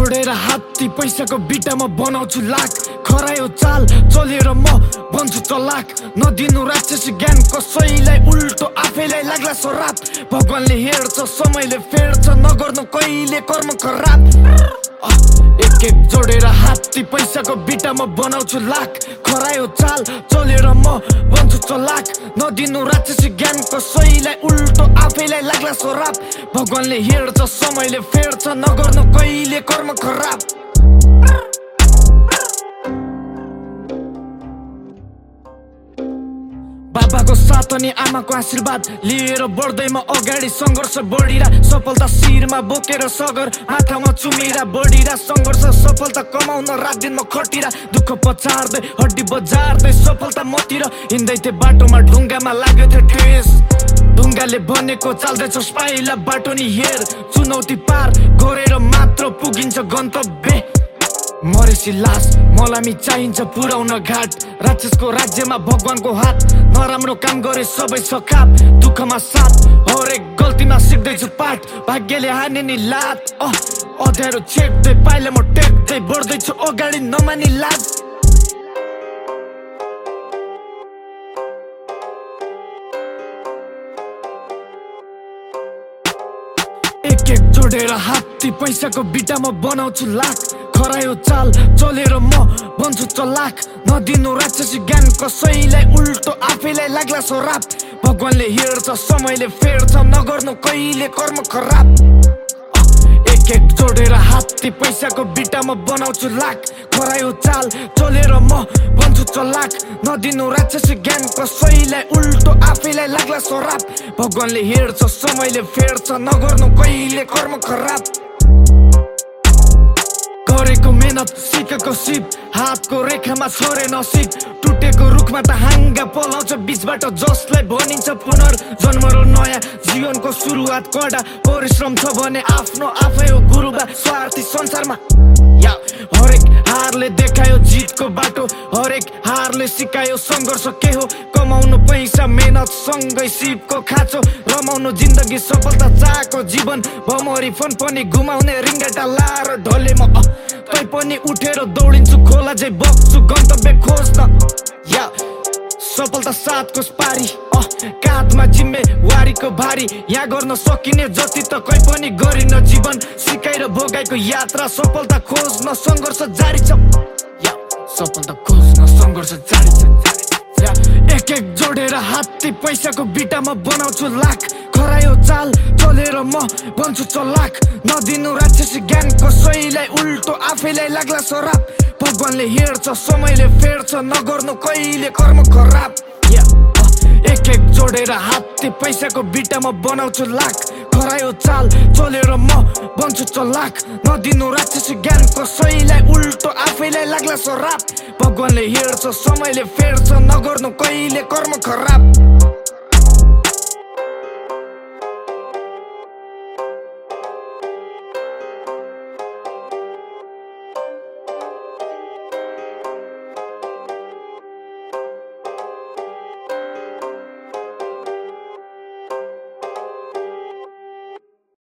जोडेर हात्ती पैसाको बिटामा बनाउँछु लाख खरायो चाल चलेर म बन्छु चलाक नदिनु राक्षसी ज्ञान कसैलाई उल्टो आफैलाई लाग्ला सराप भगवानले हेर्छ समयले फेर्छ नगर्नु कहिले कर्म खराब एक एक जोडेर हात्ती पैसाको बिटामा बनाउँछु लाख खरायो चाल चलेर म बन्छु चलाक नदिनु राक्षसी ज्ञान कसैलाई उल्टो आफैलाई लाग्ला सराप भगवानले हेर्छ समयले फेर्छ नगर्नु कहिले कर्म खराब बाबाको साथ अनि आमाको आशीर्वाद लिएर बढ्दैमा अगाडि सङ्घर्ष बढिरा सफलता शिरमा बोकेर सगर माथामा चुमिरा बढिरा सङ्घर्ष सफलता कमाउन रात दिनमा खटिरा दुःख पचार्दै हड्डी बजार्दै सफलता मतिर हिँड्दै थिए बाटोमा ढुङ्गामा लाग्यो थियो ठेस ढुङ्गाले बनेको चाल्दैछ पाइला बाटो नि हेर चुनौती पार गरेर मात्र पुगिन्छ गन्तव्य मरेसी लास मलामी चाहिन्छ पुर्याउन घाट राक्षसको राज्यमा भगवानको हात नराम्रो काम गरे सबै सखाप दुःखमा साथ हरेक गल्तीमा सिक्दैछु पाठ भाग्यले हाने नि लात अँध्यारो छेक्दै पाइला म टेक्दै बढ्दैछु अगाडि नमानी लाज एक एक जोडेर हात्ती पैसाको बिटामा बनाउँछु लाख खरायो चाल चलेर म बन्छु चलाक नदिनु राक्षसी ज्ञान कसैलाई उल्टो आफैलाई लाग्ला सराप भगवानले हेर्छ समयले फेर्छ नगर्नु कहिले कर्म खराब एक एक जोडेर हात्ती पैसाको बिटामा बनाउँछु लाख खरायो चाल चलेर म बन्छु चलाक नदिनु राक्षसी ज्ञान कसैलाई उल्टो आफैलाई लाग्ला सराप भगवानले हेर्छ समयले फेर्छ नगर्नु कहिले कर्म खराब गरेको मेहनत सिकेको सिप हातको रेखामा छोरे नसिब टुटेको रुखमा त हाँगा पलाउँछ बीचबाट जसलाई भनिन्छ पुनर्जन्म र नयाँ जीवनको सुरुवात कडा परिश्रम छ भने आफ्नो आफै हो गुरुबा स्वार्थी संसारमा हरेक हारले देखायो जितको बाटो हरेक हारले सिकायो सङ्घर्ष के हो कमाउनु पैसा मेहनत सँगै सिपको खाँचो रमाउनु जिन्दगी सफलता चाहेको जीवन भमरी फन पनि घुमाउने रिङ्गटा लाएर ढलेमा तै पनि उठेर दौडिन्छु खोला झै बग्छु गन्तव्य खोज्न सफलता साथको पारी काँधमा जिम्मेवारीको भारी यहाँ गर्न सकिने जति त कहीँ पनि गरिन जीवन सिकाएर भोगाएको यात्रा सफलता खोज्न सङ्घर्ष जारी छ सफलता खोज्न सङ्घर्ष जारी छ एक एक जोडेर हात्ती पैसाको बिटामा बनाउँछु लाख खरायो चाल चलेर म बन्छु चलाक नदिनु राक्षसी ज्ञान कसैलाई उल्टो आफैलाई लाग्ला सराप भगवानले हेर्छ समयले फेर्छ नगर्नु कहिले कर्म खराब एक एक जोडेर हात्ती पैसाको बिटामा बनाउँछु लाख खरायो चाल चलेर म बन्छु चलाक नदिनु राक्षसी ज्ञान कसैलाई उल्टो आफैलाई लाग्ला सराप भगवानले हेर्छ समयले फेर्छ नगर्नु कहिले कर्म खराब